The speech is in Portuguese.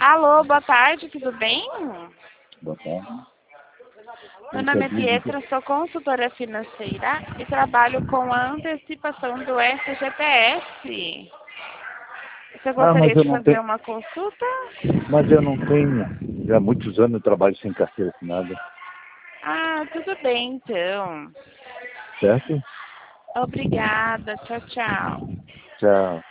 Alô, boa tarde, tudo bem? Boa tarde. Meu nome é Pietra, sou consultora financeira e trabalho com a antecipação do FGTS. Você gostaria Mas eu de não fazer tenho. uma consulta? Mas eu não tenho. Já há muitos anos eu trabalho sem carteira assinada. Ah, tudo bem então. Certo? Obrigada, tchau, tchau. Tchau.